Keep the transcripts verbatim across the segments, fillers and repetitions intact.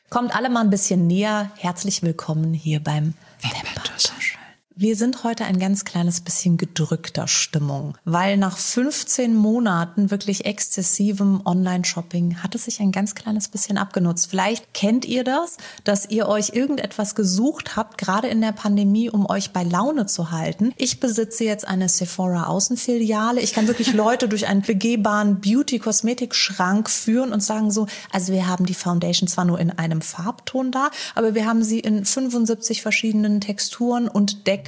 Kommt alle mal ein bisschen näher. Herzlich willkommen hier beim Wimperntuscheln. Wir sind heute ein ganz kleines bisschen gedrückter Stimmung, weil nach fünfzehn Monaten wirklich exzessivem Online-Shopping hat es sich ein ganz kleines bisschen abgenutzt. Vielleicht kennt ihr das, dass ihr euch irgendetwas gesucht habt, gerade in der Pandemie, um euch bei Laune zu halten. Ich besitze jetzt eine Sephora-Außenfiliale. Ich kann wirklich Leute durch einen begehbaren Beauty-Kosmetik-Schrank führen und sagen so, also wir haben die Foundation zwar nur in einem Farbton da, aber wir haben sie in fünfundsiebzig verschiedenen Texturen und Deck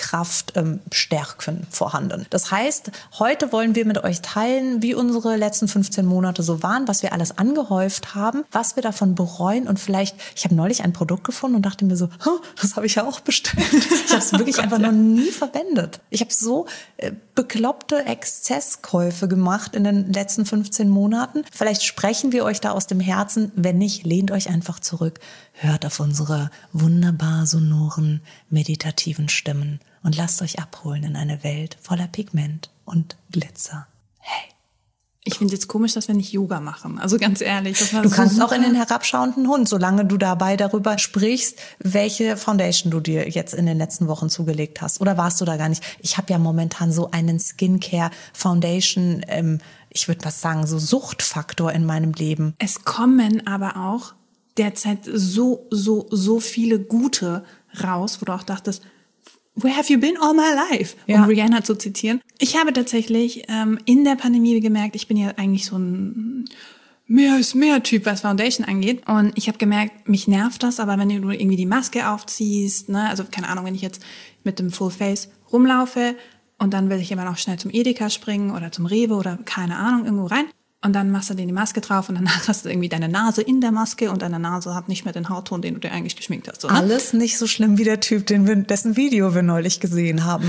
Kraftstärken ähm, vorhanden. Das heißt, heute wollen wir mit euch teilen, wie unsere letzten fünfzehn Monate so waren, was wir alles angehäuft haben, was wir davon bereuen und vielleicht, ich habe neulich ein Produkt gefunden und dachte mir so, das habe ich ja auch bestellt. Ich habe es wirklich oh Gott, einfach ja. noch nie verwendet. Ich habe so äh, bekloppte Exzesskäufe gemacht in den letzten fünfzehn Monaten. Vielleicht sprechen wir euch da aus dem Herzen. Wenn nicht, lehnt euch einfach zurück. Hört auf unsere wunderbar sonoren, meditativen Stimmen und lasst euch abholen in eine Welt voller Pigment und Glitzer. Hey. Ich finde es jetzt komisch, dass wir nicht Yoga machen. Also ganz ehrlich. Das war du so kannst super. Auch in den herabschauenden Hund, solange du dabei darüber sprichst, welche Foundation du dir jetzt in den letzten Wochen zugelegt hast. Oder warst du da gar nicht? Ich habe ja momentan so einen Skincare-Foundation, ähm, ich würde was sagen, so Suchtfaktor in meinem Leben. Es kommen aber auch derzeit so, so, so viele gute raus, wo du auch dachtest, where have you been all my life? Um ja. Rihanna zu zitieren. Ich habe tatsächlich ähm, in der Pandemie gemerkt, ich bin ja eigentlich so ein mehr ist mehr Typ, was Foundation angeht. Und ich habe gemerkt, mich nervt das, aber wenn du irgendwie die Maske aufziehst, ne, also keine Ahnung, wenn ich jetzt mit dem Full Face rumlaufe und dann will ich immer noch schnell zum Edeka springen oder zum Rewe oder keine Ahnung, irgendwo rein. Und dann machst du dir die Maske drauf und danach hast du irgendwie deine Nase in der Maske und deine Nase hat nicht mehr den Hautton, den du dir eigentlich geschminkt hast. So, ne? Alles nicht so schlimm wie der Typ, den wir, dessen Video wir neulich gesehen haben.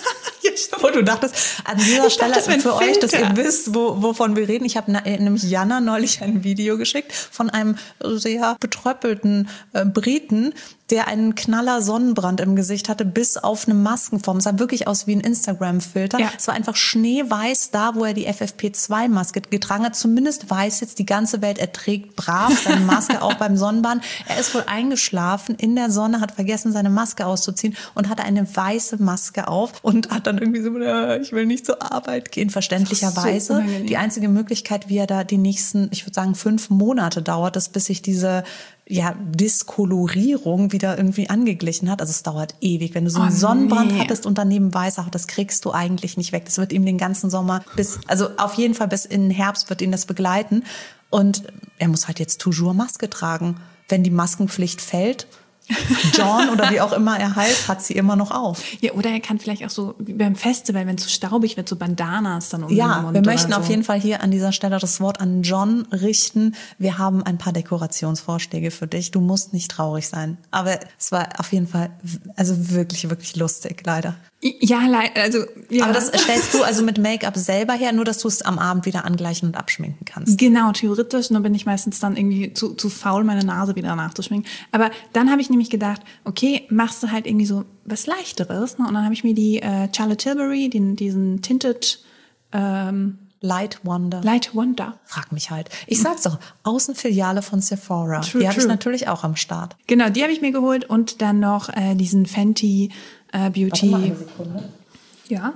Wo du dachtest, an dieser ich Stelle dachte, für Filter. euch, dass ihr wisst, wo, wovon wir reden. Ich habe nämlich Jana neulich ein Video geschickt von einem sehr betröppelten äh, Briten, der einen Knaller Sonnenbrand im Gesicht hatte, bis auf eine Maskenform. Es sah wirklich aus wie ein Instagram-Filter. Ja. Es war einfach schneeweiß da, wo er die F F P zwei Maske getragen hat. Zumindest weiß jetzt die ganze Welt, er trägt brav seine Maske auch beim Sonnenbrand. Er ist wohl eingeschlafen in der Sonne, hat vergessen, seine Maske auszuziehen und hatte eine weiße Maske auf und hat dann irgendwie so, ich will nicht zur Arbeit gehen, verständlicherweise. So die einzige Möglichkeit, wie er da die nächsten, ich würde sagen, fünf Monate dauert es, bis sich diese ja, Diskolorierung wieder irgendwie angeglichen hat. Also es dauert ewig. Wenn du so einen oh, Sonnenbrand nee. hattest und daneben weiß, ach, das kriegst du eigentlich nicht weg. Das wird ihm den ganzen Sommer bis, also auf jeden Fall bis in den Herbst wird ihn das begleiten. Und er muss halt jetzt toujours Maske tragen. Wenn die Maskenpflicht fällt, John oder wie auch immer er heißt, hat sie immer noch auf. Ja, oder er kann vielleicht auch so wie beim Festival, wenn es so staubig wird, so Bandanas dann um ja, den Mund. Wir möchten so. auf jeden Fall hier an dieser Stelle das Wort an John richten. Wir haben ein paar Dekorationsvorschläge für dich. Du musst nicht traurig sein. Aber es war auf jeden Fall also wirklich, wirklich lustig, leider. Ja, also ja. Aber das stellst du also mit Make-up selber her, nur dass du es am Abend wieder angleichen und abschminken kannst. Genau, theoretisch. Nur bin ich meistens dann irgendwie zu, zu faul, meine Nase wieder nachzuschminken. Aber dann habe ich nämlich gedacht, okay, machst du halt irgendwie so was Leichteres. Ne? Und dann habe ich mir die äh, Charlotte Tilbury, den, diesen Tinted ähm, Light Wonder. Light Wonder. Frag mich halt. Ich sag's doch, Außenfiliale von Sephora. True, die habe ich natürlich auch am Start. Genau, die habe ich mir geholt und dann noch äh, diesen Fenty äh, Beauty. Warte mal eine Sekunde. Ja.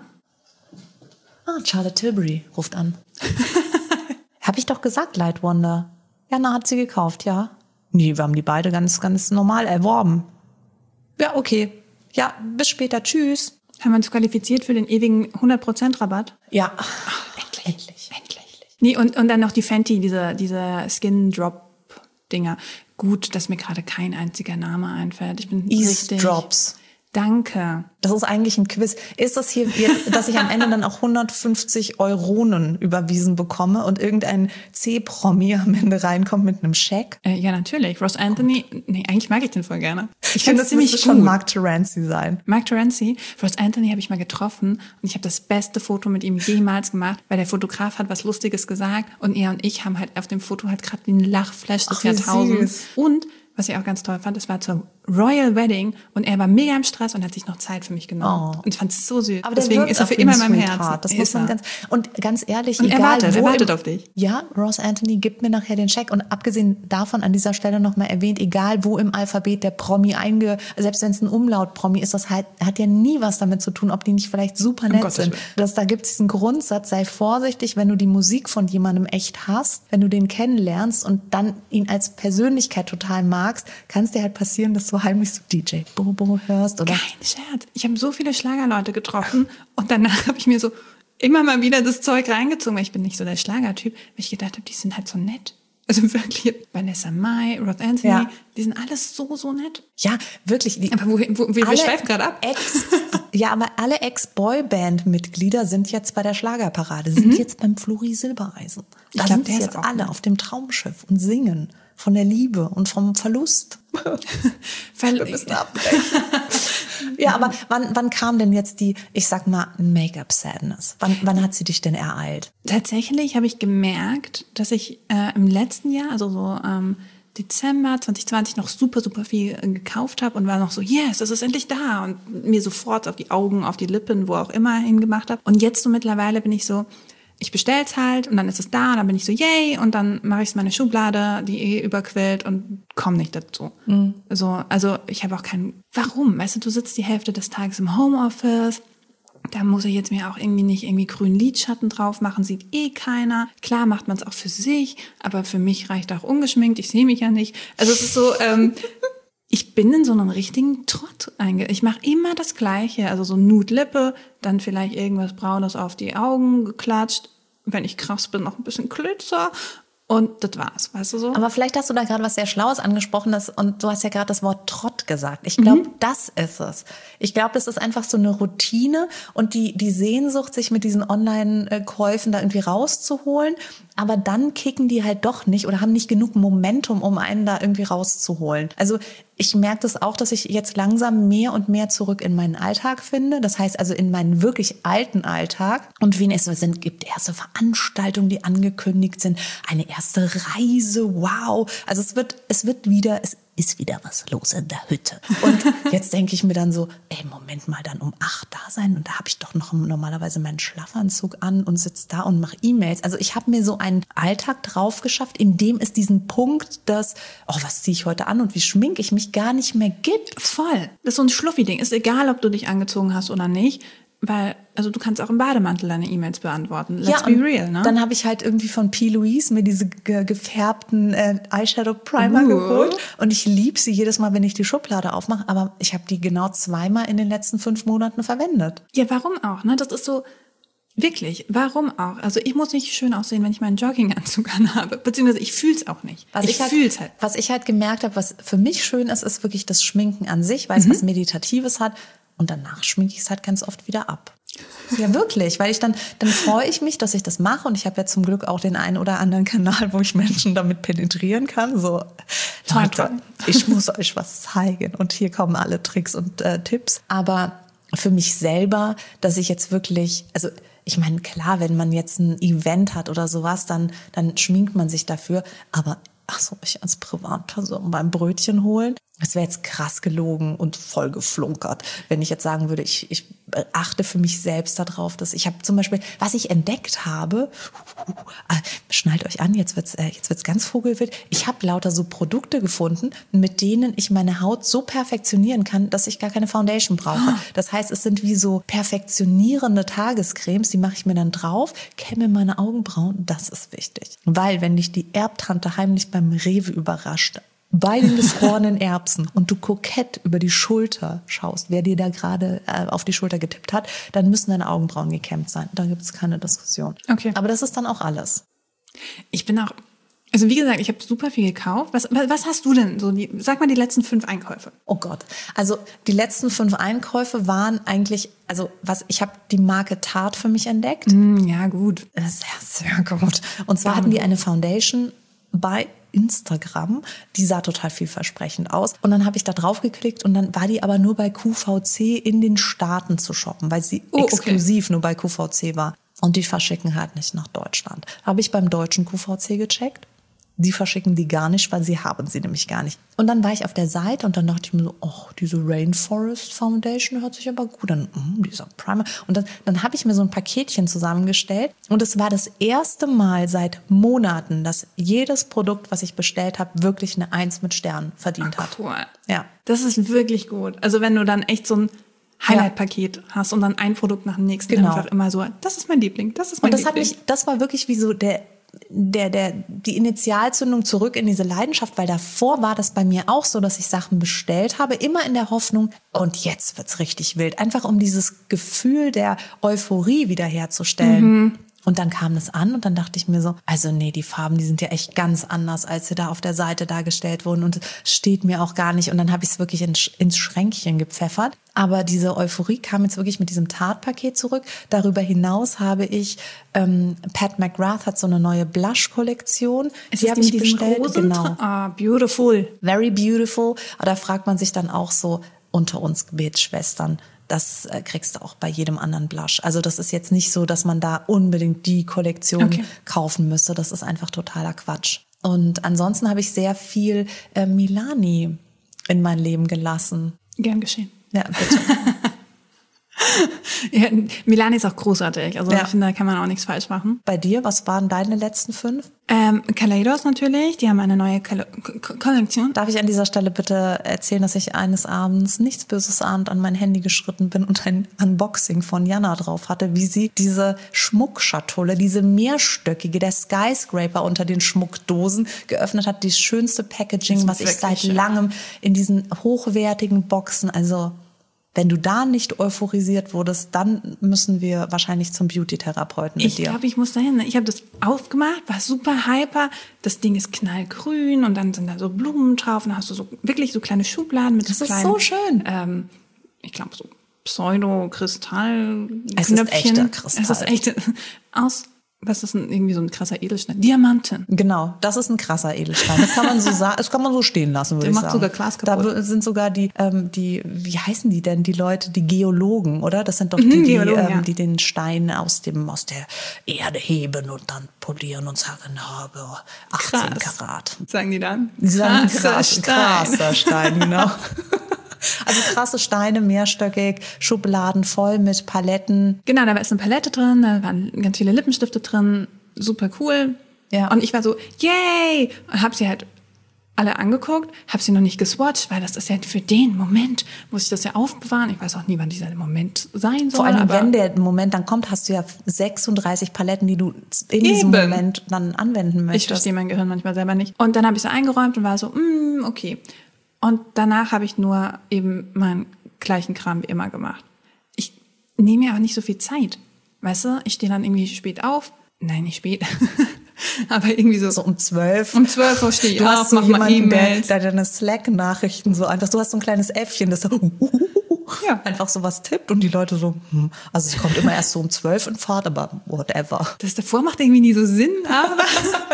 Ah, Charlotte Tilbury ruft an. Habe ich doch gesagt, Light Wonder. Jana hat sie gekauft, ja. Nee, wir haben die beide ganz, ganz normal erworben. Ja, okay. Ja, bis später. Tschüss. Haben wir uns qualifiziert für den ewigen hundert Prozent Rabatt? Ja. Ach, endlich. Endlich. Endlich. Nee, und, und dann noch die Fenty, diese, diese Skin Drop Dinger. Gut, dass mir gerade kein einziger Name einfällt. Ich bin Ease richtig. Drops. Danke. Das ist eigentlich ein Quiz. Ist das hier jetzt, dass ich am Ende dann auch hundertfünfzig Euronen überwiesen bekomme und irgendein C-Promi am Ende reinkommt mit einem Scheck? Äh, ja, natürlich. Ross Anthony, nee, eigentlich mag ich den voll gerne. Ich finde, das ziemlich müsste schon Mark Terenzi sein. Mark Terenzi, Ross Anthony habe ich mal getroffen und ich habe das beste Foto mit ihm jemals gemacht, weil der Fotograf hat was Lustiges gesagt und er und ich haben halt auf dem Foto halt gerade den Lachflash des Jahrtausends. Und was ich auch ganz toll fand, es war zur Royal Wedding und er war mega im Stress und hat sich noch Zeit für mich genommen. Oh. Und ich fand es so süß. Aber deswegen ist er für immer in meinem Herzen. Das muss man ganz, und ganz ehrlich, und egal er wartet, wo er wartet im, auf dich. Ja, Ross Anthony gibt mir nachher den Check. Und abgesehen davon an dieser Stelle nochmal erwähnt, egal wo im Alphabet der Promi einge, selbst wenn es ein Umlaut-Promi ist, das halt, hat ja nie was damit zu tun, ob die nicht vielleicht super nett um sind. Das, da gibt es diesen Grundsatz, sei vorsichtig, wenn du die Musik von jemandem echt hast, wenn du den kennenlernst und dann ihn als Persönlichkeit total magst, kann es dir halt passieren, dass du heimlich so D J Bobo hörst. Oder? Kein Scherz. Ich habe so viele Schlagerleute getroffen und danach habe ich mir so immer mal wieder das Zeug reingezogen, weil ich bin nicht so der Schlagertyp, weil ich gedacht habe, die sind halt so nett. Also wirklich, Vanessa Mai, Ross Anthony, ja. Die sind alles so, so nett. Ja, wirklich. Die, aber wo, wo, wir, wir schweifen gerade ab. Ex, ja, aber alle Ex-Boyband-Mitglieder sind jetzt bei der Schlagerparade, sind mhm. jetzt beim Flori Silbereisen. Da ich glaub, sind sie jetzt alle auf dem Traumschiff und singen von der Liebe und vom Verlust. Wir müssen abbrechen. Ja, aber wann, wann kam denn jetzt die, ich sag mal, Make-up-Sadness? Wann, wann hat sie dich denn ereilt? Tatsächlich habe ich gemerkt, dass ich äh, im letzten Jahr, also so ähm, Dezember zwanzig zwanzig, noch super, super viel äh, gekauft habe und war noch so, yes, es ist endlich da. Und mir sofort auf die Augen, auf die Lippen, wo auch immer hingemacht habe. Und jetzt so mittlerweile bin ich so, ich bestell's halt und dann ist es da und dann bin ich so, yay, und dann mache ich es in meine Schublade, die eh überquillt und komme nicht dazu. Mhm. So, also ich habe auch keinen, warum? Weißt du, du sitzt die Hälfte des Tages im Homeoffice, da muss ich jetzt mir auch irgendwie nicht irgendwie grünen Lidschatten drauf machen, sieht eh keiner. Klar macht man es auch für sich, aber für mich reicht auch ungeschminkt, ich sehe mich ja nicht. Also es ist so, ähm, ich bin in so einen richtigen Trott einge... Ich mache immer das Gleiche, also so Nude-Lippe, dann vielleicht irgendwas Braunes auf die Augen geklatscht, wenn ich krass bin, noch ein bisschen Glitzer und das war's, weißt du so? Aber vielleicht hast du da gerade was sehr Schlaues angesprochen das, und du hast ja gerade das Wort Trott gesagt. Ich glaube, mhm. das ist es. Ich glaube, das ist einfach so eine Routine und die, die Sehnsucht, sich mit diesen Online-Käufen da irgendwie rauszuholen, aber dann kicken die halt doch nicht oder haben nicht genug Momentum, um einen da irgendwie rauszuholen. Also ich merke das auch, dass ich jetzt langsam mehr und mehr zurück in meinen Alltag finde. Das heißt also in meinen wirklich alten Alltag. Und wie es so sind, gibt erste Veranstaltungen, die angekündigt sind, eine erste Reise, wow. Also es wird, es wird wieder, es ist wieder was los in der Hütte. Und jetzt denke ich mir dann so, ey, Moment mal, dann um acht da sein und da habe ich doch noch normalerweise meinen Schlafanzug an und sitze da und mache E-Mails. Also ich habe mir so einen Alltag drauf geschafft, in dem es diesen Punkt, dass, oh, was ziehe ich heute an und wie schminke ich mich, gar nicht mehr gibt. Voll. Das ist so ein Schluffi-Ding. Ist egal, ob du dich angezogen hast oder nicht. Weil, also du kannst auch im Bademantel deine E-Mails beantworten. Let's ja, be real, ne? Dann habe ich halt irgendwie von P. Louise mir diese ge- gefärbten äh, Eyeshadow Primer uh. geholt. Und ich liebe sie jedes Mal, wenn ich die Schublade aufmache. Aber ich habe die genau zweimal in den letzten fünf Monaten verwendet. Ja, warum auch, ne? Das ist so, wirklich, warum auch? Also ich muss nicht schön aussehen, wenn ich meinen Jogginganzug anhabe. Beziehungsweise ich fühl's auch nicht. Was ich, ich halt, fühl's halt. Was ich halt gemerkt habe, was für mich schön ist, ist wirklich das Schminken an sich, weil es mhm. was Meditatives hat. Und danach schminke ich es halt ganz oft wieder ab. Ja, wirklich, weil ich dann, dann freue ich mich, dass ich das mache und ich habe ja zum Glück auch den einen oder anderen Kanal, wo ich Menschen damit penetrieren kann. So, Leute, ich muss euch was zeigen und hier kommen alle Tricks und äh, Tipps. Aber für mich selber, dass ich jetzt wirklich, also ich meine, klar, wenn man jetzt ein Event hat oder sowas, dann, dann schminkt man sich dafür. Aber ach so, ich als Privatperson beim Brötchen holen, das wäre jetzt krass gelogen und voll geflunkert, wenn ich jetzt sagen würde, ich, ich achte für mich selbst darauf, dass ich habe zum Beispiel, was ich entdeckt habe, äh, schnallt euch an, jetzt wird's, äh, jetzt wird's ganz vogelwild. Ich habe lauter so Produkte gefunden, mit denen ich meine Haut so perfektionieren kann, dass ich gar keine Foundation brauche. Das heißt, es sind wie so perfektionierende Tagescremes, die mache ich mir dann drauf, kämme meine Augenbrauen, das ist wichtig. Weil wenn dich die Erbtante heimlich beim Rewe überrascht, bei den gefrorenen Erbsen und du kokett über die Schulter schaust, wer dir da gerade äh, auf die Schulter getippt hat, dann müssen deine Augenbrauen gekämmt sein. Da gibt es keine Diskussion. Okay. Aber das ist dann auch alles. Ich bin auch, also wie gesagt, ich habe super viel gekauft. Was, was hast du denn? So die, sag mal die letzten fünf Einkäufe. Oh Gott. Also die letzten fünf Einkäufe waren eigentlich, also was ich habe die Marke Tarte für mich entdeckt. Mm, ja, gut. Sehr, sehr gut. Und zwar ja, hatten die eine Foundation bei Instagram, die sah total vielversprechend aus. Und dann habe ich da drauf geklickt und dann war die aber nur bei Q V C in den Staaten zu shoppen, weil sie oh, exklusiv okay. nur bei Q V C war. Und die verschicken halt nicht nach Deutschland. Habe ich beim deutschen Q V C gecheckt. Die verschicken die gar nicht, weil sie haben sie nämlich gar nicht. Und dann war ich auf der Seite und dann dachte ich mir so, oh, diese Rainforest Foundation hört sich aber gut an. Mm, dieser Primer. Und dann, dann habe ich mir so ein Paketchen zusammengestellt. Und es war das erste Mal seit Monaten, dass jedes Produkt, was ich bestellt habe, wirklich eine Eins mit Sternen verdient Ach, hat. cool. Ja. Das ist wirklich gut. Also wenn du dann echt so ein Highlight-Paket hast und dann ein Produkt nach dem nächsten Genau. einfach immer so, das ist mein Liebling, das ist mein Und das Liebling. hat mich, das war wirklich wie so der Der, der, die Initialzündung zurück in diese Leidenschaft, weil davor war das bei mir auch so, dass ich Sachen bestellt habe, immer in der Hoffnung, und jetzt wird's richtig wild. Einfach um dieses Gefühl der Euphorie wiederherzustellen. Mhm. Und dann kam es an und dann dachte ich mir so, also nee, die Farben, die sind ja echt ganz anders, als sie da auf der Seite dargestellt wurden und steht mir auch gar nicht. Und dann habe ich es wirklich in, ins Schränkchen gepfeffert. Aber diese Euphorie kam jetzt wirklich mit diesem Tarte-Paket zurück. Darüber hinaus habe ich, ähm, Pat McGrath hat so eine neue Blush-Kollektion. Ist die das habe die ich mit diesen bestellt. Rosen? Genau. Ah, beautiful. Very beautiful. Aber da fragt man sich dann auch so, unter uns Gebetsschwestern, das kriegst du auch bei jedem anderen Blush. Also das ist jetzt nicht so, dass man da unbedingt die Kollektion okay. kaufen müsste. Das ist einfach totaler Quatsch. Und ansonsten habe ich sehr viel äh, Milani in mein Leben gelassen. Gern geschehen. Ja, bitte. Ja, Milani ist auch großartig. Also ja. ich finde, da kann man auch nichts falsch machen. Bei dir, was waren deine letzten fünf? Ähm, Kaleidos natürlich, die haben eine neue Kale- K- Kollektion. Darf ich an dieser Stelle bitte erzählen, dass ich eines Abends nichts Böses ahnt an mein Handy geschritten bin und ein Unboxing von Jana drauf hatte, wie sie diese Schmuckschatulle, diese mehrstöckige, der Skyscraper unter den Schmuckdosen geöffnet hat. Die schönste Packaging, was ich seit schön. langem in diesen hochwertigen Boxen, also wenn du da nicht euphorisiert wurdest, dann müssen wir wahrscheinlich zum Beauty-Therapeuten mit Ich dir. Ich glaube, ich muss dahin. Ich habe das aufgemacht, war super hyper. Das Ding ist knallgrün und dann sind da so Blumen drauf. Und dann hast du so wirklich so kleine Schubladen mit das so ist kleinen, so schön. Ähm, ich glaube so Pseudo-Kristall-Knöpfchen. Es ist echter Kristall. Es ist echt aus. Was ist denn irgendwie so ein krasser Edelstein? Diamanten. Genau, das ist ein krasser Edelstein. Das kann man so sagen, das kann man so stehen lassen, würde Der ich macht sagen. sogar Glas kaputt. Da sind sogar die, ähm, die, wie heißen die denn, die Leute, die Geologen, oder? Das sind doch die, Mhm, die, Geologen, ähm, ja. die den Stein aus dem, aus der Erde heben und dann polieren und sagen, habe achtzehn Krass. Karat. Sagen die dann? Die sagen Krasser krass, Stein. krasser Stein, genau. Also krasse Steine, mehrstöckig, Schubladen voll mit Paletten. Genau, da war jetzt eine Palette drin, da waren ganz viele Lippenstifte drin, super cool. Ja. Und ich war so, yay! Und hab sie halt alle angeguckt, hab sie noch nicht geswatcht, weil das ist ja für den Moment, muss ich das ja aufbewahren. Ich weiß auch nie, wann dieser Moment sein soll. Vor allem, aber wenn der Moment dann kommt, hast du ja sechsunddreißig Paletten, die du in diesem Eben. Moment dann anwenden möchtest. ich verstehe mein Gehirn manchmal selber nicht. Und dann habe ich sie eingeräumt und war so, mm, okay. Und danach habe ich nur eben meinen gleichen Kram wie immer gemacht. Ich nehme mir aber nicht so viel Zeit. Weißt du, ich stehe dann irgendwie spät auf. Nein, nicht spät. Aber irgendwie so. So um zwölf. Um zwölf Uhr stehe ich Du auf, hast so mach mal jemanden, der, E-Mails. der deine Slack-Nachrichten so einfach, du hast so ein kleines Äffchen, das so, Ja. einfach so was tippt und die Leute so, hm. Also es kommt immer erst so um zwölf in Fahrt, aber whatever. Das davor macht irgendwie nie so Sinn, aber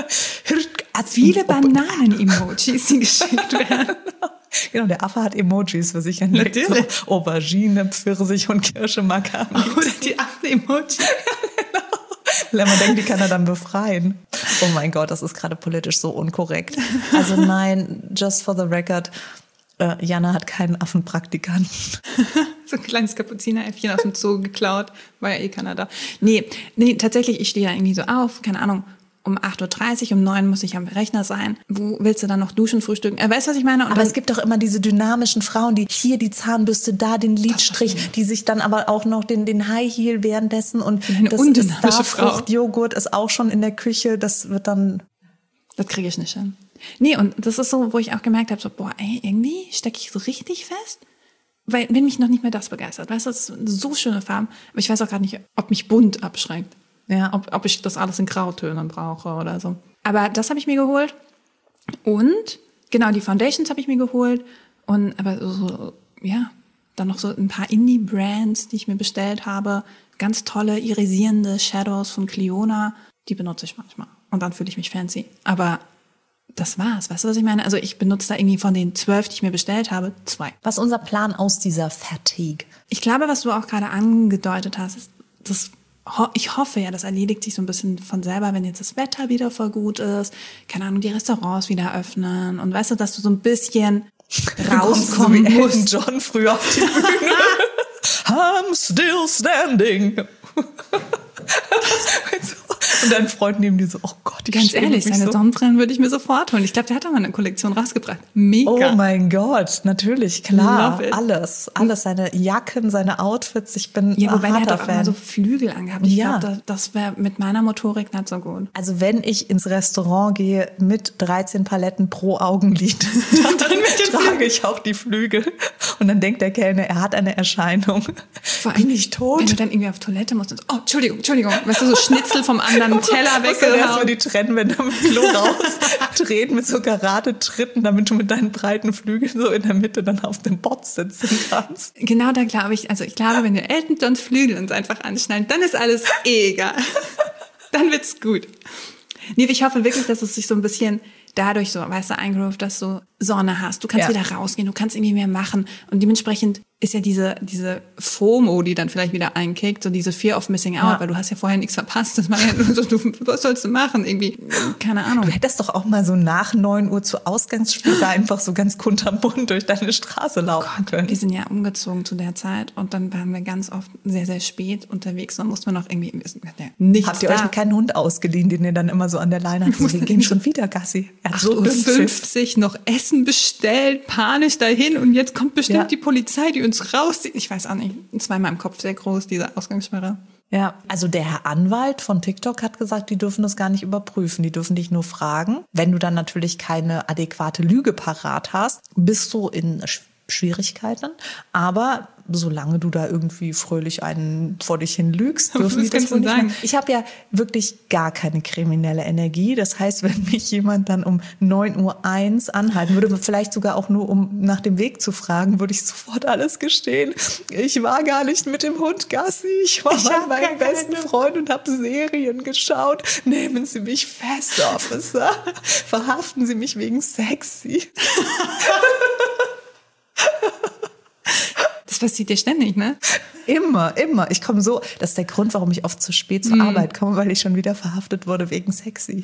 viele Bananen-Emojis, die geschickt werden. Genau, der Affe hat Emojis für sich entdeckt. Natürlich. So Aubergine, Pfirsich und Kirsche mag er am liebsten. Oder die Affen-Emojis. Weil man denkt, die kann er dann befreien. Oh mein Gott, das ist gerade politisch so unkorrekt. Also nein, just for the record, äh, Jana hat keinen Affenpraktikanten. So ein kleines Kapuzineräffchen aus dem Zoo geklaut, war ja eh keiner da. Nee, nee, tatsächlich, ich stehe da irgendwie so auf, keine Ahnung, um acht Uhr dreißig, um neun muss ich am Rechner sein. Wo willst du dann noch duschen, frühstücken? Äh, weißt du, was ich meine? Und Aber dann, es gibt doch immer diese dynamischen Frauen, die hier die Zahnbürste, da den Lidstrich, die sich dann aber auch noch den, den High Heel währenddessen und Eine das undynamische Frau. Starfruchtjoghurt ist auch schon in der Küche. Das wird dann... das kriege ich nicht hin. Nee, und das ist so, wo ich auch gemerkt habe, so, boah, ey, irgendwie stecke ich so richtig fest. Weil, wenn mich noch nicht mehr das begeistert. Weißt du, das sind so schöne Farben. Aber ich weiß auch gar nicht, ob mich bunt abschreckt. Ja. Ob, ob ich das alles in Grautönen brauche oder so. Aber das habe ich mir geholt. Und, genau, die Foundations habe ich mir geholt. Und, aber so, so, ja, dann noch so ein paar Indie-Brands, die ich mir bestellt habe. Ganz tolle, irisierende Shadows von Cliona. Die benutze ich manchmal. Und dann fühle ich mich fancy. Aber das war's. Weißt du, was ich meine? Also ich benutze da irgendwie von den zwölf, die ich mir bestellt habe, zwei. Was ist unser Plan aus dieser Fatigue? Ich glaube, was du auch gerade angedeutet hast, ist das ho- ich hoffe ja, das erledigt sich so ein bisschen von selber, wenn jetzt das Wetter wieder voll gut ist, keine Ahnung, die Restaurants wieder öffnen und weißt du, dass du so ein bisschen rauskommen so wie musst. Elton John früher auf die Bühne. I'm still standing. Und dein Freund neben dir so, oh Gott, ich Ganz ehrlich, seine so. Sonnenbrillen würde ich mir sofort holen. Ich glaube, der hat auch mal eine Kollektion rausgebracht. Mega. Oh mein Gott, natürlich, klar, Love it. alles, alles, seine Jacken, seine Outfits, ich bin Ja, wobei ein der hat harter auch immer Fan. so Flügel angehabt. Ich Ja. glaube, das, das wäre mit meiner Motorik nicht so gut. Also wenn ich ins Restaurant gehe mit dreizehn Paletten pro Augenlid, dann, dann trage ich auch die Flügel. Und dann denkt der Kellner, er hat eine Erscheinung. Vor Bin allem, ich tot? Wenn du dann irgendwie auf Toilette musst und so, oh, Entschuldigung, Entschuldigung. Weißt du, so Schnitzel vom anderen Teller Musst du erstmal weggehauen. die Trennwände am Klo rausdrehen mit so Karate-Tritten, damit du mit deinen breiten Flügeln so in der Mitte dann auf dem Bot sitzen kannst. Genau da glaube ich, also ich glaube, wenn wir Elton Johns Flügel uns einfach anschneiden, dann ist alles eh egal. Dann wird's gut. Nee, ich hoffe wirklich, dass es sich so ein bisschen dadurch so, weißt du, eingroovt, dass du Sonne hast. Du kannst Ja. wieder rausgehen, du kannst irgendwie mehr machen. Und dementsprechend ist ja diese, diese FOMO, die dann vielleicht wieder einkickt, so diese Fear of Missing Out, Ja. weil du hast ja vorher nichts verpasst. Das war ja nur so, du, was sollst du machen? Irgendwie, keine Ahnung. Du hättest doch auch mal so nach neun Uhr zu Ausgangssperre einfach so ganz kunterbunt durch deine Straße laufen können. Wir sind ja umgezogen zu der Zeit und dann waren wir ganz oft sehr, sehr spät unterwegs. Dann mussten wir noch irgendwie ja, nichts Habt ihr da. euch keinen Hund ausgeliehen, den ihr dann immer so an der Leine habt? Wir gehen schon wieder Gassi. Er hat so acht Uhr dünnen Pfiff. fünfzig noch Essen bestellt, panisch dahin und jetzt kommt bestimmt Ja. die Polizei, die uns rauszieht. Ich weiß auch nicht, es war in meinem Kopf sehr groß, diese Ausgangssperre. Ja, also der Herr Anwalt von TikTok hat gesagt, die dürfen das gar nicht überprüfen. Die dürfen dich nur fragen. Wenn du dann natürlich keine adäquate Lüge parat hast, bist du in Sch- Schwierigkeiten. Aber solange du da irgendwie fröhlich einen vor dich hin lügst, dürfen Was die das kannst wohl du nicht sagen? machen. Ich habe ja wirklich gar keine kriminelle Energie. Das heißt, wenn mich jemand dann um neun Uhr eins anhalten würde, vielleicht sogar auch nur um nach dem Weg zu fragen, würde ich sofort alles gestehen. Ich war gar nicht mit dem Hund Gassi. Ich war Ich bei hab meinem gar keine- besten Freund und habe Serien geschaut. Nehmen Sie mich fest, Officer. Verhaften Sie mich wegen sexy. Das passiert dir ständig, ne? Immer, immer. Ich komme so, das ist der Grund, warum ich oft zu spät zur Arbeit komme, weil ich schon wieder verhaftet wurde wegen sexy.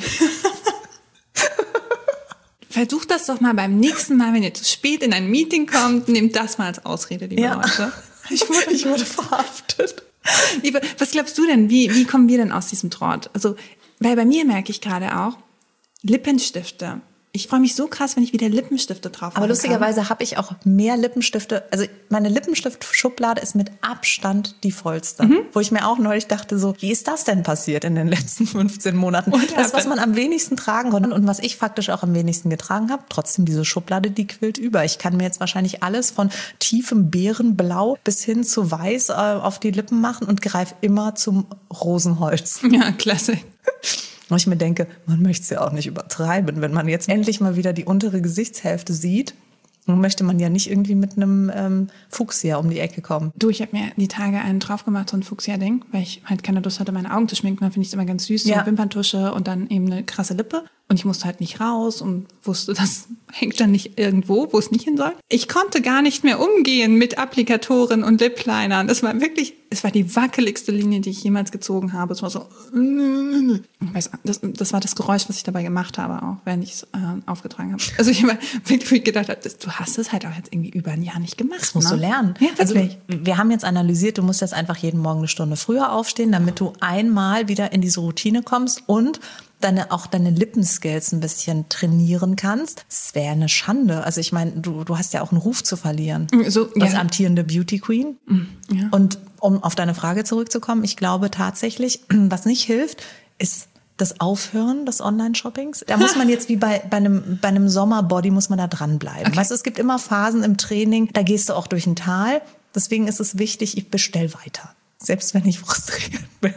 Versucht das doch mal beim nächsten Mal, wenn ihr zu spät in ein Meeting kommt, nehmt das mal als Ausrede, liebe Ja. Leute. Ich wurde, ich wurde verhaftet. Liebe, was glaubst du denn, wie, wie kommen wir denn aus diesem Trott? Also, weil bei mir merke ich gerade auch, Lippenstifte. Ich freue mich so krass, wenn ich wieder Lippenstifte drauf Aber machen lustigerweise habe ich auch mehr Lippenstifte. Also meine Lippenstift-Schublade ist mit Abstand die vollste. Wo ich mir auch neulich dachte so, wie ist das denn passiert in den letzten fünfzehn Monaten? What Das, was happened? man am wenigsten tragen konnte und was ich faktisch auch am wenigsten getragen habe, trotzdem diese Schublade, die quillt über. Ich kann mir jetzt wahrscheinlich alles von tiefem Beerenblau bis hin zu Weiß äh, auf die Lippen machen und greife immer zum Rosenholz. kann. Ja, klasse. Wo ich mir denke, man möchte es ja auch nicht übertreiben. Wenn man jetzt endlich mal wieder die untere Gesichtshälfte sieht, dann möchte man ja nicht irgendwie mit einem ähm, Fuchsia um die Ecke kommen. Du, ich habe mir die Tage einen drauf gemacht, so ein Fuchsia-Ding, weil ich halt keine Lust hatte, meine Augen zu schminken. Dann finde ich es immer ganz süß, so Ja. Wimperntusche und dann eben eine krasse Lippe. Und ich musste halt nicht raus und wusste, das hängt dann nicht irgendwo, wo es nicht hin soll. Ich konnte gar nicht mehr umgehen mit Applikatoren und Liplinern. Das war wirklich, es war die wackeligste Linie, die ich jemals gezogen habe. Es war so, ich weiß, das, das war das Geräusch, was ich dabei gemacht habe, auch während ich es äh, aufgetragen habe. Also ich war wirklich, wo ich gedacht habe, das, du hast es halt auch jetzt irgendwie über ein Jahr nicht gemacht. Das musst ne? du lernen. Ja, also wirklich. wir haben jetzt analysiert, du musst jetzt einfach jeden Morgen eine Stunde früher aufstehen, damit du einmal wieder in diese Routine kommst und deine, auch deine Lippenskills ein bisschen trainieren kannst. Es wäre eine Schande. Also ich meine, du, du hast ja auch einen Ruf zu verlieren. So, Als ja. amtierende Beauty Queen. ja. Und um auf deine Frage zurückzukommen, ich glaube tatsächlich, was nicht hilft, ist das Aufhören des Online-Shoppings. Da muss man jetzt wie bei, bei einem, bei einem Sommerbody muss man da dranbleiben. Okay. Weißt du, es gibt immer Phasen im Training, da gehst du auch durch ein Tal. Deswegen ist es wichtig, ich bestell weiter. Selbst wenn ich frustriert bin.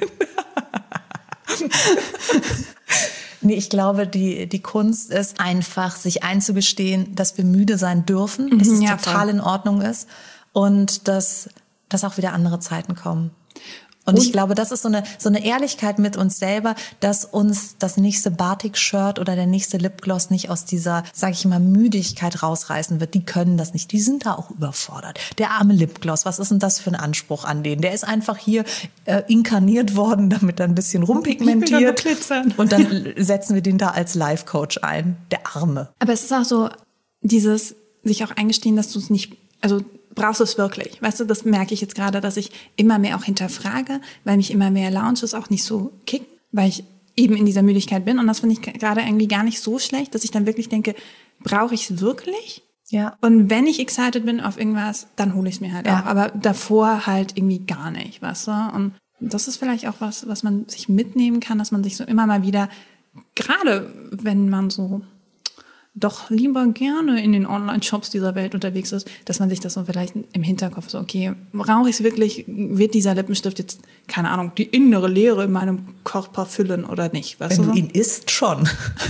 Nee, ich glaube, die, die Kunst ist einfach, sich einzugestehen, dass wir müde sein dürfen, dass es ja, total voll. in Ordnung ist und dass, dass auch wieder andere Zeiten kommen. Und ich glaube, das ist so eine, so eine Ehrlichkeit mit uns selber, dass uns das nächste Batik-Shirt oder der nächste Lipgloss nicht aus dieser, sag ich mal, Müdigkeit rausreißen wird. Die können das nicht. Die sind da auch überfordert. Der arme Lipgloss, was ist denn das für ein Anspruch an den? Der ist einfach hier äh, inkarniert worden, damit er ein bisschen rumpigmentiert. Und dann setzen wir den da als Life-Coach ein. Der Arme. Aber es ist auch so, dieses, sich auch eingestehen, dass du es nicht, also brauchst du es wirklich? Weißt du, das merke ich jetzt gerade, dass ich immer mehr auch hinterfrage, weil mich immer mehr Lounges auch nicht so kicken, weil ich eben in dieser Müdigkeit bin. Und das finde ich gerade irgendwie gar nicht so schlecht, dass ich dann wirklich denke, brauche ich es wirklich? Ja. Und wenn ich excited bin auf irgendwas, dann hole ich es mir halt ja. auch. Aber davor halt irgendwie gar nicht, weißt du? Und das ist vielleicht auch was, was man sich mitnehmen kann, dass man sich so immer mal wieder, gerade wenn man so doch lieber gerne in den Online-Shops dieser Welt unterwegs ist, dass man sich das so vielleicht im Hinterkopf so, okay, brauche ich es wirklich, wird dieser Lippenstift jetzt, keine Ahnung, die innere Leere in meinem Körper füllen oder nicht? Weißt Wenn du du ihn isst, schon.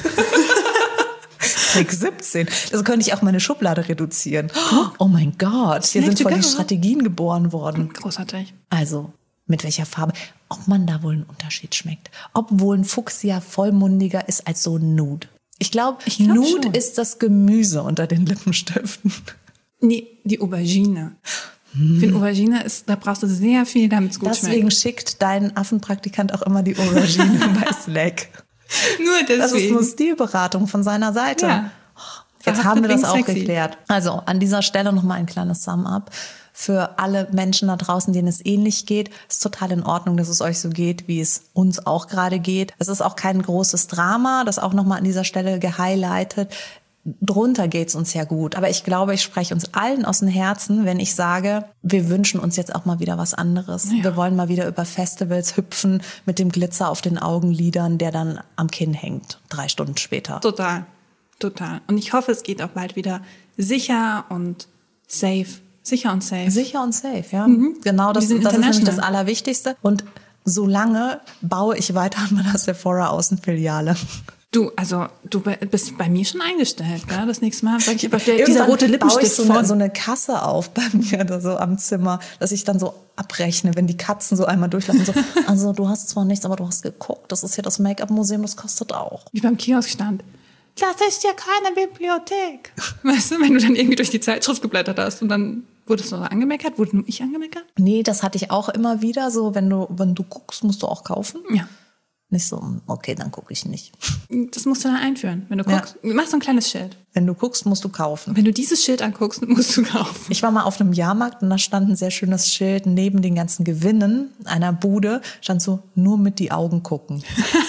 Trick siebzehn. Das könnte ich auch meine Schublade reduzieren. Oh mein Gott, hier sind voll die Strategien geboren worden. Großartig. Also, mit welcher Farbe? Ob man da wohl einen Unterschied schmeckt. Ob wohl ein Fuchsia vollmundiger ist als so ein Nude. Ich glaube, glaub Nude schon. Ist das Gemüse unter den Lippenstiften. Nee, die Aubergine. Hm. Ich finde, Aubergine ist, da brauchst du sehr viel, damit es gut Deswegen schmeckt. Deswegen schickt dein Affenpraktikant auch immer die Aubergine bei Slack. Nur deswegen. Das ist eine Stilberatung von seiner Seite. Ja. Jetzt haben wir das auch sexy. geklärt. Also an dieser Stelle nochmal ein kleines Sum-up. Für alle Menschen da draußen, denen es ähnlich geht, ist total in Ordnung, dass es euch so geht, wie es uns auch gerade geht. Es ist auch kein großes Drama, das auch nochmal an dieser Stelle gehighlightet. Drunter geht's uns ja gut. Aber ich glaube, ich spreche uns allen aus dem Herzen, wenn ich sage, wir wünschen uns jetzt auch mal wieder was anderes. Ja. Wir wollen mal wieder über Festivals hüpfen mit dem Glitzer auf den Augenlidern, der dann am Kinn hängt, drei Stunden später. Total, total. Und ich hoffe, es geht auch bald wieder sicher und safe. Sicher und safe. Sicher und safe, ja. Mhm. Genau, das, das ist nämlich das Allerwichtigste. Und solange baue ich weiter an meiner Sephora-Außenfiliale. Du, also du bist bei mir schon eingestellt, gell? Das nächste Mal sag ich einfach, der, dieser rote Lippenstift baue ich so eine, so eine Kasse auf bei mir da so am Zimmer, dass ich dann so abrechne, wenn die Katzen so einmal durchlaufen. So, also du hast zwar nichts, aber du hast geguckt. Das ist hier das Make-up-Museum, das kostet auch. Wie beim Kiosk stand. Das ist ja keine Bibliothek. Weißt du, wenn du dann irgendwie durch die Zeitschrift geblättert hast und dann wurdest du angemeckert? Wurde nur ich angemeckert? Nee, das hatte ich auch immer wieder so, wenn du, wenn du guckst, musst du auch kaufen. Ja. Nicht so, okay, dann gucke ich nicht. Das musst du dann einführen. Wenn du guckst, ja. Mach so ein kleines Schild. Wenn du guckst, musst du kaufen. Wenn du dieses Schild anguckst, musst du kaufen. Ich war mal auf einem Jahrmarkt und da stand ein sehr schönes Schild neben den ganzen Gewinnen einer Bude, stand so, nur mit die Augen gucken.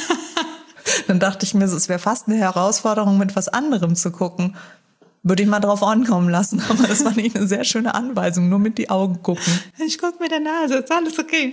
Dann dachte ich mir, es wäre fast eine Herausforderung, mit was anderem zu gucken. Würde ich mal drauf ankommen lassen. Aber das war nicht eine sehr schöne Anweisung, nur mit die Augen gucken. Ich gucke mit der Nase, ist alles okay.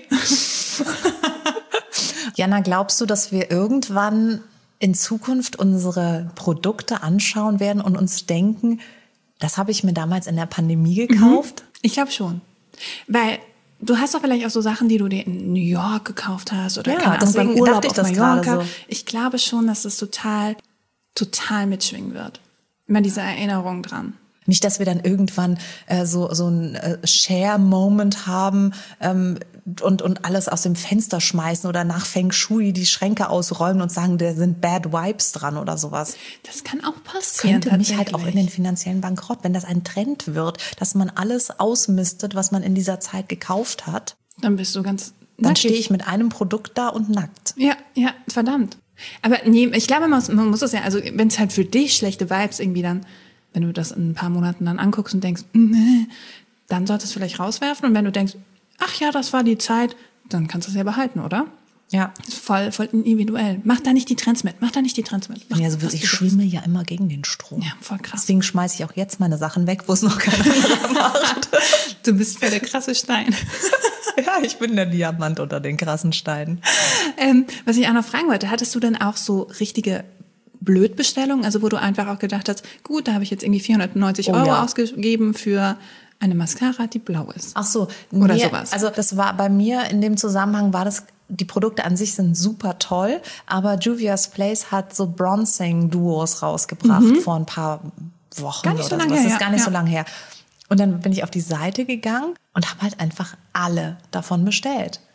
Jana, glaubst du, dass wir irgendwann in Zukunft unsere Produkte anschauen werden und uns denken, das habe ich mir damals in der Pandemie gekauft? Mhm. Ich glaube schon. Weil du hast doch vielleicht auch so Sachen, die du dir in New York gekauft hast oder ja, keine Ahnung, beim Urlaub ich auf das Mallorca. So. Ich glaube schon, dass es total, total mitschwingen wird. Immer diese Erinnerung dran. Nicht, dass wir dann irgendwann äh, so so ein äh, Share-Moment haben ähm, und und alles aus dem Fenster schmeißen oder nach Feng Shui die Schränke ausräumen und sagen, da sind Bad Vibes dran oder sowas. Das kann auch passieren. Das könnte mich halt auch in den finanziellen Bankrott, wenn das ein Trend wird, dass man alles ausmistet, was man in dieser Zeit gekauft hat. Dann bist du ganz Dann nackig. stehe ich mit einem Produkt da und nackt. Ja, ja, verdammt. Aber nee, ich glaube, man muss, man muss das ja, also wenn es halt für dich schlechte Vibes irgendwie dann, wenn du das in ein paar Monaten dann anguckst und denkst, nee, dann solltest du vielleicht rauswerfen. Und wenn du denkst, ach ja, das war die Zeit, dann kannst du es ja behalten, oder? Ja. Das ist voll, voll individuell. Mach da nicht die Trends mit. Mach da nicht die Trends mit. Mach, ja, also ich schwimme ja immer gegen den Strom. Ja, voll krass. Deswegen schmeiße ich auch jetzt meine Sachen weg, wo es noch keiner anderer macht. Du bist voll der krasse Stein. Ja, ich bin der Diamant unter den krassen Steinen. Ähm, was ich auch noch fragen wollte, hattest du denn auch so richtige Blödbestellungen, also wo du einfach auch gedacht hast, gut, da habe ich jetzt irgendwie vierhundertneunzig oh, Euro ja. ausgegeben für eine Mascara, die blau ist. Ach so. Oder nee, sowas. Also das war bei mir in dem Zusammenhang war das, die Produkte an sich sind super toll, aber Juvia's Place hat so Bronzing-Duos rausgebracht mhm. vor ein paar Wochen. Gar nicht so oder lange so. her. Das ist gar nicht ja. so lange her. Und dann bin ich auf die Seite gegangen und habe halt einfach alle davon bestellt.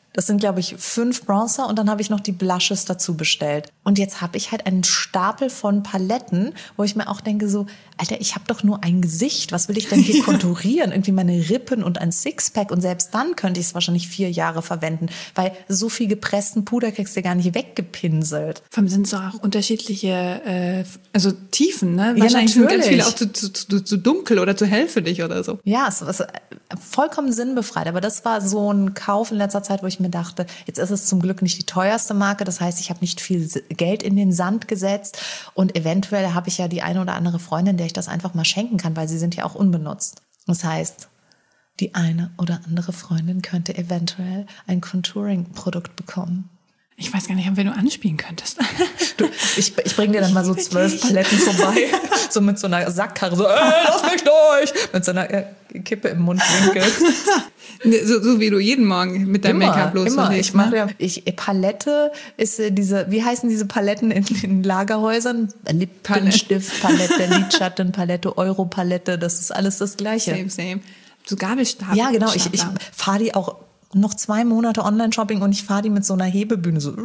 Das sind, glaube ich, fünf Bronzer und dann habe ich noch die Blushes dazu bestellt. Und jetzt habe ich halt einen Stapel von Paletten, wo ich mir auch denke so, Alter, ich habe doch nur ein Gesicht. Was will ich denn hier konturieren? Irgendwie meine Rippen und ein Sixpack. Und selbst dann könnte ich es wahrscheinlich vier Jahre verwenden, weil so viel gepressten Puder kriegst du gar nicht weggepinselt. Vor allem sind es auch unterschiedliche, äh, also Tiefen, ne? Ja, wahrscheinlich sind ganz natürlich. viele auch zu, zu, zu, zu dunkel oder zu hell für dich oder so. Ja, es ist vollkommen sinnbefreit. Aber das war so ein Kauf in letzter Zeit, wo ich mir dachte, jetzt ist es zum Glück nicht die teuerste Marke. Das heißt, ich habe nicht viel Geld in den Sand gesetzt. Und eventuell habe ich ja die eine oder andere Freundin, der ich das einfach mal schenken kann, weil sie sind ja auch unbenutzt. Das heißt, die eine oder andere Freundin könnte eventuell ein Contouring-Produkt bekommen. Ich weiß gar nicht, wen du anspielen könntest. Du, ich ich bringe dir dann mal so zwölf Paletten vorbei, so mit so einer Sackkarre, so, ey, lass mich durch, mit so einer äh, Kippe im Mundwinkel. So, so wie du jeden Morgen mit deinem Immer, Make-up los immer. verlegst, Ich mache ne? ja, ich, Palette ist äh, diese, wie heißen diese Paletten in, in Lagerhäusern? Lippenstiftpalette, Lidschattenpalette, Europalette, das ist alles das Gleiche. Same, same. So Gabelstab. Ja, genau. Ich, ich fahre die auch noch zwei Monate Online-Shopping und ich fahre die mit so einer Hebebühne so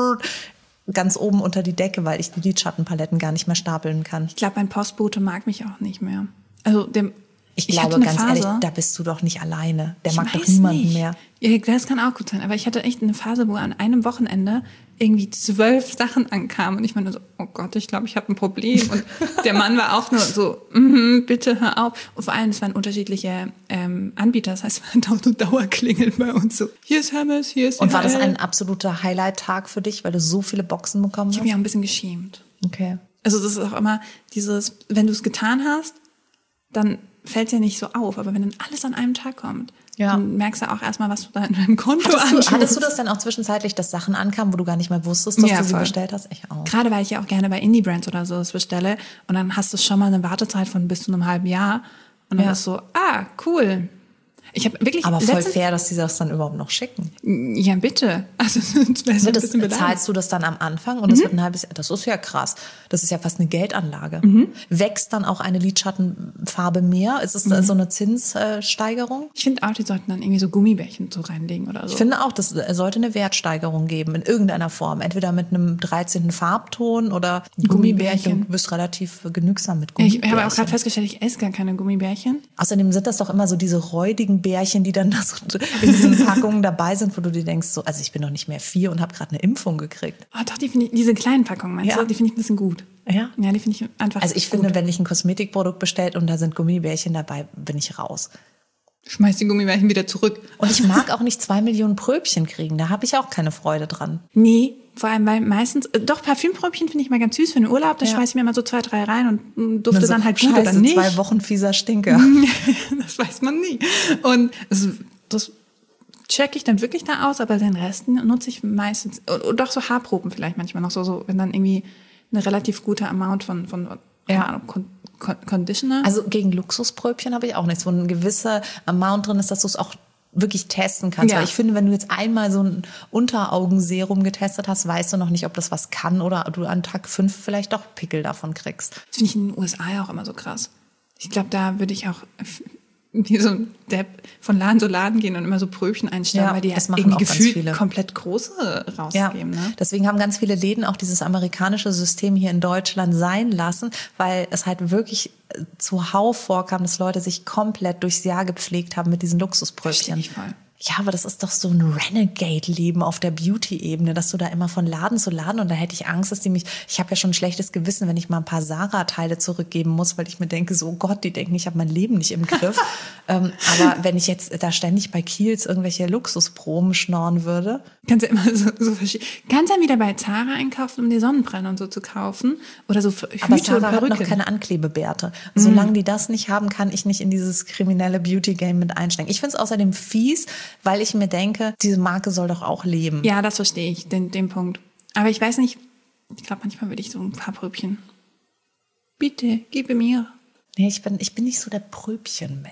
ganz oben unter die Decke, weil ich die Lidschattenpaletten gar nicht mehr stapeln kann. Ich glaube, mein Postbote mag mich auch nicht mehr. Also dem Ich, ich glaube, hatte eine ganz Phase, ehrlich, da bist du doch nicht alleine. Der ich mag doch weiß niemanden nicht. mehr. Ja, das kann auch gut sein. Aber ich hatte echt eine Phase, wo an einem Wochenende irgendwie zwölf Sachen ankamen. Und ich meine so, oh Gott, ich glaube, ich habe ein Problem. Und der Mann war auch nur so, mm, bitte hör auf. Und vor allem, es waren unterschiedliche ähm, Anbieter. Das heißt, es waren auch so Dauerklingeln bei uns. So, hier ist Hermes, hier ist Und war das D H L. ein absoluter Highlight-Tag für dich, weil du so viele Boxen bekommen Ich hast? habe mich auch ein bisschen geschämt. Okay. Also das ist auch immer dieses, wenn du es getan hast, dann fällt dir nicht so auf. Aber wenn dann alles an einem Tag kommt, Ja. dann merkst du auch erstmal, was du da in deinem Konto Hattest du, antust. hattest du das dann auch zwischenzeitlich, dass Sachen ankamen, wo du gar nicht mehr wusstest, dass Ja, du sie voll. bestellt hast? Ich auch. Gerade weil ich ja auch gerne bei Indie-Brands oder so das bestelle. Und dann hast du schon mal eine Wartezeit von bis zu einem halben Jahr. Und dann Ja. ist so, ah, cool. Ich habe wirklich Aber voll letztens- fair, dass die das dann überhaupt noch schicken. Ja, bitte. Also sonst wäre es ein Das, bisschen beleidigt. zahlst du das dann am Anfang und das Mhm. wird ein halbes Jahr. Das ist ja krass. Das ist ja fast eine Geldanlage. Mhm. Wächst dann auch eine Lidschattenfarbe mehr? Ist es Mhm. so eine Zinssteigerung? Ich finde auch, die sollten dann irgendwie so Gummibärchen so reinlegen oder so. Ich finde auch, das sollte eine Wertsteigerung geben in irgendeiner Form. Entweder mit einem dreizehnten Farbton oder Gummibärchen. Gummibärchen. Du bist relativ genügsam mit ich Gummibärchen. habe auch gerade festgestellt, ich esse gar keine Gummibärchen. Außerdem sind das doch immer so diese räudigen Bärchen, die dann da so in diesen Packungen dabei sind, wo du dir denkst, so, also ich bin noch nicht mehr vier und habe gerade eine Impfung gekriegt. Oh, doch, die finde ich, diese kleinen Packungen, meinst Ja. du? Die finde ich ein bisschen gut. Ja. Ja, die finde ich einfach Also ich gut. finde, wenn ich ein Kosmetikprodukt bestellt und da sind Gummibärchen dabei, bin ich raus. Schmeiß die Gummibärchen wieder zurück. Und ich mag auch nicht zwei Millionen Pröbchen kriegen. Da habe ich auch keine Freude dran. Nee, vor allem, weil meistens, äh, doch, Parfümpröbchen finde ich mal ganz süß für den Urlaub. Da Ja. schmeiß ich mir mal so zwei, drei rein und mm, dufte so, dann halt gut Scheiße, oder nicht. zwei Wochen fieser Stinker. Das weiß man nie. Und das, das checke ich dann wirklich da aus, aber den Rest nutze ich meistens, und doch so Haarproben vielleicht manchmal noch so, so wenn dann irgendwie eine relativ gute Amount von, von keine Ja. Ahnung, Con Con Conditioner. Also gegen Luxuspröbchen habe ich auch nichts, wo ein gewisser Amount drin ist, dass du es auch wirklich testen kannst. Ja. Weil ich finde, wenn du jetzt einmal so ein Unteraugenserum getestet hast, weißt du noch nicht, ob das was kann oder du an Tag fünf vielleicht doch Pickel davon kriegst. Das finde ich in den U S A ja auch immer so krass. Ich glaube, da würde ich auch wie so ein Depp von Laden zu Laden gehen und immer so Pröbchen einstellen, Ja, weil die ja das machen irgendwie auch ganz gefühlt viele. komplett große rausgeben. Ne? Deswegen haben ganz viele Läden auch dieses amerikanische System hier in Deutschland sein lassen, weil es halt wirklich zuhauf vorkam, dass Leute sich komplett durchs Jahr gepflegt haben mit diesen Luxuspröbchen. Verstehe ich voll. Ja, aber das ist doch so ein Renegade-Leben auf der Beauty-Ebene, dass du da immer von Laden zu Laden, und da hätte ich Angst, dass die mich, ich habe ja schon ein schlechtes Gewissen, wenn ich mal ein paar Sarah-Teile zurückgeben muss, weil ich mir denke, so oh Gott, die denken, ich habe mein Leben nicht im Griff. ähm, aber wenn ich jetzt da ständig bei Kiehl's irgendwelche Luxusproben schnorren würde. Kannst du immer so, so verschieden. Kannst dann wieder bei Zara einkaufen, um dir Sonnenbrille und so zu kaufen. Oder so Hüte Aber und Sarah hat Perücken. noch keine Anklebebärte. Solange die das nicht haben, kann ich nicht in dieses kriminelle Beauty-Game mit einsteigen. Ich finde es außerdem fies, weil ich mir denke, diese Marke soll doch auch leben. Ja, das verstehe ich, den, den Punkt. Aber ich weiß nicht, ich glaube, manchmal würde ich so ein paar Pröbchen. Bitte, gib mir. Nee, ich bin, ich bin nicht so der Pröbchen-Mensch.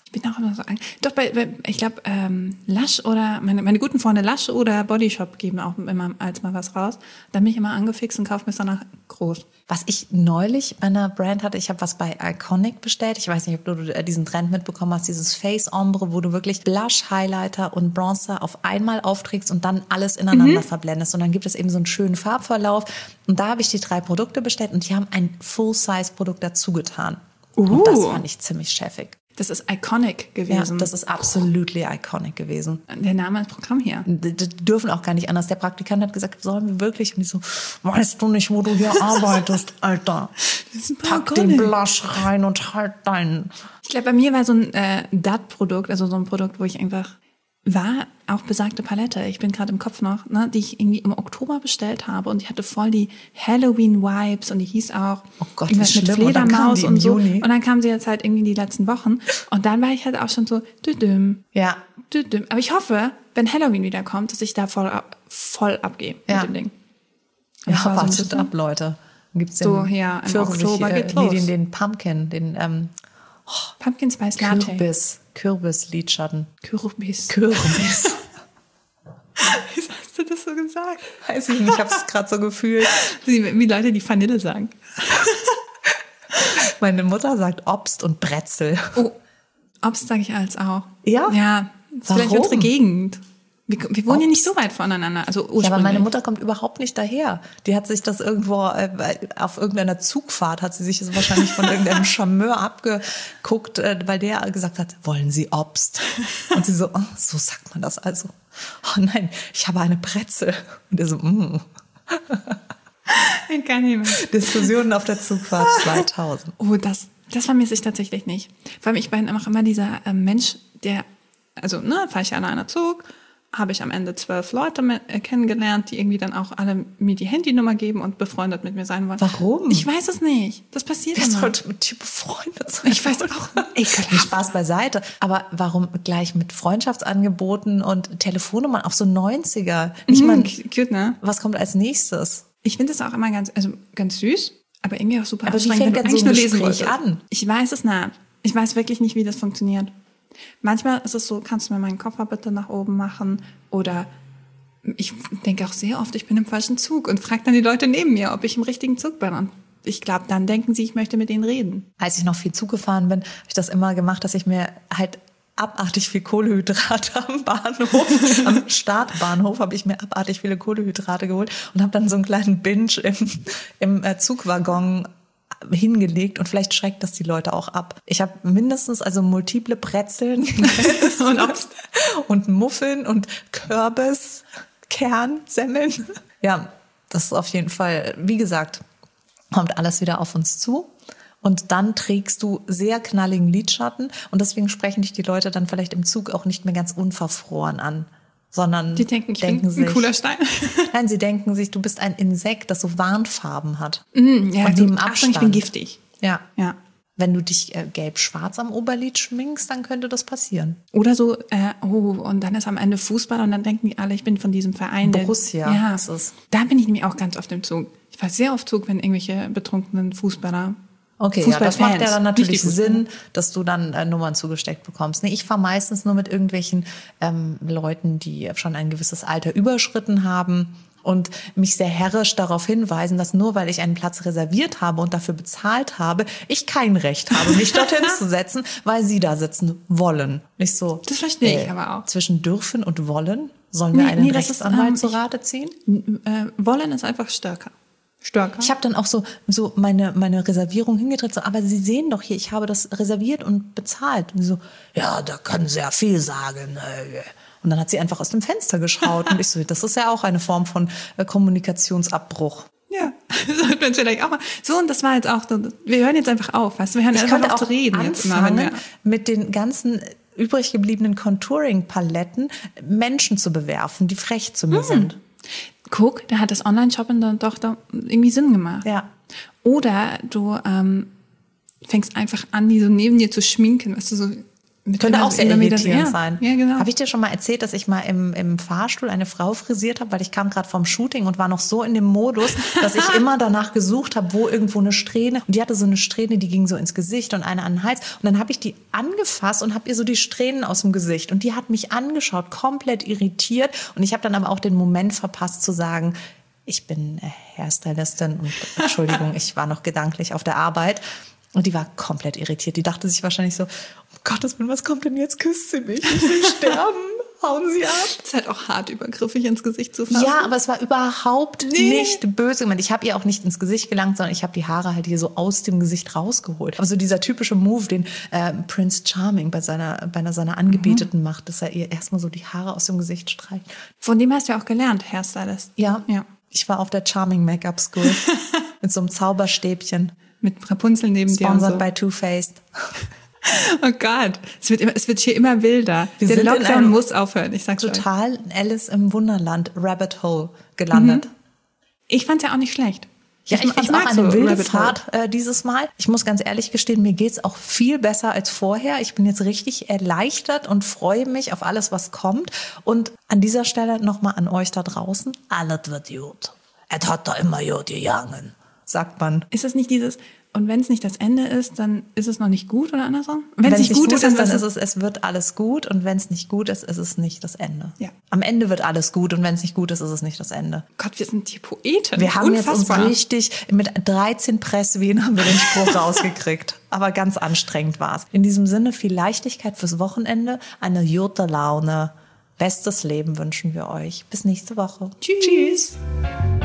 Ich bin auch immer so Angst. Doch, bei, bei ich glaube, ähm, Lush oder meine, meine guten Freunde Lush oder Body Shop geben auch immer als mal was raus. Dann bin ich immer angefixt und kaufe mir es danach groß. Was ich neulich bei einer Brand hatte, ich habe was bei Iconic bestellt. Ich weiß nicht, ob du diesen Trend mitbekommen hast, dieses Face Ombre, wo du wirklich Blush, Highlighter und Bronzer auf einmal aufträgst und dann alles ineinander mhm. verblendest. Und dann gibt es eben so einen schönen Farbverlauf. Und da habe ich die drei Produkte bestellt und die haben ein Full-Size-Produkt dazu getan. Uh. Und das fand ich ziemlich chefig. Das ist Iconic gewesen. Ja, das ist absolutely iconic gewesen. Der Name ist Programm hier. Die, die dürfen auch gar nicht anders. Der Praktikant hat gesagt, sollen wir wirklich? Und ich so, weißt du nicht, wo du hier arbeitest, Alter? Das ist Pack den Blush rein und halt deinen. Ich glaube, bei mir war so ein äh, D A T-Produkt, also so ein Produkt, wo ich einfach war, auch besagte Palette, ich bin gerade im Kopf noch, ne, die ich irgendwie im Oktober bestellt habe und die hatte voll die Halloween-Vibes und die hieß auch oh Gott, irgendwas mit Fledermaus und, und so. Juni. Und dann kam sie jetzt halt irgendwie die letzten Wochen und dann war ich halt auch schon so düdüm, ja. düdüm. Aber ich hoffe, wenn Halloween wieder kommt, dass ich da voll, ab, voll abgehe ja. mit dem Ding. Und ja, wartet so ab, Leute. Dann gibt's so, ja, im Oktober äh, geht's los. Den, den Pumpkin, den ähm, oh, Pumpkin Spice Latte. Kürbis, Kürbis-Lidschatten. Kürbis. Kürbis. Wieso hast du das so gesagt? Weiß ich nicht, ich habe es gerade so gefühlt. Wie, wie Leute, die Vanille sagen. Meine Mutter sagt Obst und Brezel. Oh, Obst sage ich als auch. Ja? Ja, das ist vielleicht unsere Gegend. Wir, wir wohnen Obst. Ja nicht so weit voneinander. Also ursprünglich. Ja, aber meine Mutter kommt überhaupt nicht daher. Die hat sich das irgendwo, äh, auf irgendeiner Zugfahrt hat sie sich das wahrscheinlich von irgendeinem Charmeur abgeguckt, äh, weil der gesagt hat, wollen Sie Obst? Und sie so, oh, so sagt man das also. Oh nein, ich habe eine Brezel. Und er so, mm. Ich kann nicht mehr. Diskussionen auf der Zugfahrt zweitausend. Oh, das, das vermisse ich tatsächlich nicht. Vor allem, ich bin auch immer dieser äh, Mensch, der, also, ne, fahre ich an einer Zug, habe ich am Ende zwölf Leute mit, äh, kennengelernt, die irgendwie dann auch alle mir die Handynummer geben und befreundet mit mir sein wollen. Warum? Ich weiß es nicht. Das passiert immer. Wer sollte mit dir befreundet sein? Ich weiß auch. Ekelhaft. Spaß beiseite. Aber warum gleich mit Freundschaftsangeboten und Telefonnummern auf so neunziger? Ich meine, cute, ne? Was kommt als nächstes? Ich finde das auch immer ganz, also ganz süß, aber irgendwie auch super aber wie fängt denn so ein Gespräch an? Ich weiß es nicht. Ich weiß wirklich nicht, wie das funktioniert. Manchmal ist es so, kannst du mir meinen Koffer bitte nach oben machen? Oder ich denke auch sehr oft, ich bin im falschen Zug und frage dann die Leute neben mir, ob ich im richtigen Zug bin. Und ich glaube, dann denken sie, ich möchte mit ihnen reden. Als ich noch viel Zug gefahren bin, habe ich das immer gemacht, dass ich mir halt abartig viel Kohlenhydrate am Bahnhof, am Startbahnhof habe ich mir abartig viele Kohlenhydrate geholt und habe dann so einen kleinen Binge im, im Zugwaggon hingelegt und vielleicht schreckt das die Leute auch ab. Ich habe mindestens also multiple Brezeln und, und Muffeln und Kürbis, Kernsemmeln. Ja, das ist auf jeden Fall, wie gesagt, kommt alles wieder auf uns zu. Und dann trägst du sehr knalligen Lidschatten und deswegen sprechen dich die Leute dann vielleicht im Zug auch nicht mehr ganz unverfroren an, sondern die denken, ich denken bin sich, ein cooler Stein. Nein, sie denken sich, du bist ein Insekt, das so Warnfarben hat. Mm, ja, und du, dem Achtung, Abstand. ich bin giftig. Ja, ja. Wenn du dich äh, gelb-schwarz am Oberlid schminkst, dann könnte das passieren. Oder so, äh, oh, und dann ist am Ende Fußball und dann denken die alle, ich bin von diesem Verein. Borussia. Der, ja, das ist. Da bin ich nämlich auch ganz oft im Zug. Ich fahre sehr oft Zug, wenn irgendwelche betrunkenen Fußballer. Okay, ja, das macht ja dann natürlich Sinn, dass du dann äh, Nummern zugesteckt bekommst. Nee, ich fahre meistens nur mit irgendwelchen ähm, Leuten, die schon ein gewisses Alter überschritten haben und mich sehr herrisch darauf hinweisen, dass nur weil ich einen Platz reserviert habe und dafür bezahlt habe, ich kein Recht habe, mich dorthin zu setzen, weil sie da sitzen wollen. Nicht so. Das verstehe ich äh, aber auch. Zwischen dürfen und wollen sollen wir nee, einen nee, Rechtsanwalt ist, ähm, zu Rate ziehen? Äh, wollen ist einfach stärker. Stärker. Ich habe dann auch so so meine meine Reservierung hingedreht, so, aber Sie sehen doch hier, ich habe das reserviert und bezahlt. Und so, ja, da können Sie ja viel sagen. Und dann hat sie einfach aus dem Fenster geschaut und ich so, das ist ja auch eine Form von äh, Kommunikationsabbruch. Ja, sollten wir vielleicht auch mal. So, und das war jetzt auch, wir hören jetzt einfach auf, weißt du, wir hören ich einfach könnte auf auch zu reden. Jetzt immer, wenn wir mit den ganzen übrig gebliebenen Contouring-Paletten Menschen zu bewerfen, die frech zu mir hm. sind. Guck, da hat das Online-Shopping dann doch da irgendwie Sinn gemacht. Ja. Oder du ähm, fängst einfach an, die so neben dir zu schminken, weißt du, so Mit Könnte immer- auch sehr immer wieder- irritierend ja, sein. Ja, genau. Habe ich dir schon mal erzählt, dass ich mal im, im Fahrstuhl eine Frau frisiert habe, weil ich kam gerade vom Shooting und war noch so in dem Modus, dass ich immer danach gesucht habe, wo irgendwo eine Strähne. Und die hatte so eine Strähne, die ging so ins Gesicht und eine an den Hals. Und dann habe ich die angefasst und habe ihr so die Strähnen aus dem Gesicht. Und die hat mich angeschaut, komplett irritiert. Und ich habe dann aber auch den Moment verpasst zu sagen, ich bin äh, Hairstylistin und Entschuldigung, ich war noch gedanklich auf der Arbeit. Und die war komplett irritiert. Die dachte sich wahrscheinlich so, um Gottes Willen, was kommt denn jetzt? Küsst sie mich, ich will sterben, hauen sie ab. Das ist halt auch hart, übergriffig ins Gesicht zu fassen. Ja, aber es war überhaupt Nee. nicht böse gemeint. Ich habe ihr auch nicht ins Gesicht gelangt, sondern ich habe die Haare halt hier so aus dem Gesicht rausgeholt. Also dieser typische Move, den äh, Prince Charming bei seiner, bei einer seiner Angebeteten mhm. macht, dass er ihr erstmal so die Haare aus dem Gesicht streicht. Von dem hast du ja auch gelernt, Hairstylist. Ja, Ja. ich war auf der Charming Make-up School mit so einem Zauberstäbchen. Mit Rapunzel neben dir und Sponsored so. by Too Faced. Oh Gott, es wird, immer, es wird hier immer wilder. Wir Der sind in Lockdown einem muss aufhören, ich sag's euch. Total Alice im Wunderland, Rabbit Hole gelandet. Mhm. Ich fand's ja auch nicht schlecht. Ja, ich, ich fand mag auch eine so wilde Rabbit Hole. Fahrt äh, dieses Mal. Ich muss ganz ehrlich gestehen, mir geht's auch viel besser als vorher. Ich bin jetzt richtig erleichtert und freue mich auf alles, was kommt. Und an dieser Stelle nochmal an euch da draußen. Alles wird gut. Es hat da immer gut gegangen, sagt man. Ist es nicht dieses, und wenn es nicht das Ende ist, dann ist es noch nicht gut oder andersrum? Wenn es Wenn nicht gut ist, dann dann ist es, es wird alles gut. Und wenn es nicht gut ist, ist es nicht das Ende. Ja. Am Ende wird alles gut. Und wenn es nicht gut ist, ist es nicht das Ende. Gott, wir sind die Poeten. Wir haben Unfassbar. jetzt uns richtig, mit dreizehn Presswehen haben wir den Spruch rausgekriegt. Aber ganz anstrengend war's. In diesem Sinne viel Leichtigkeit fürs Wochenende, eine gute Laune, bestes Leben wünschen wir euch. Bis nächste Woche. Tschüss. Tschüss.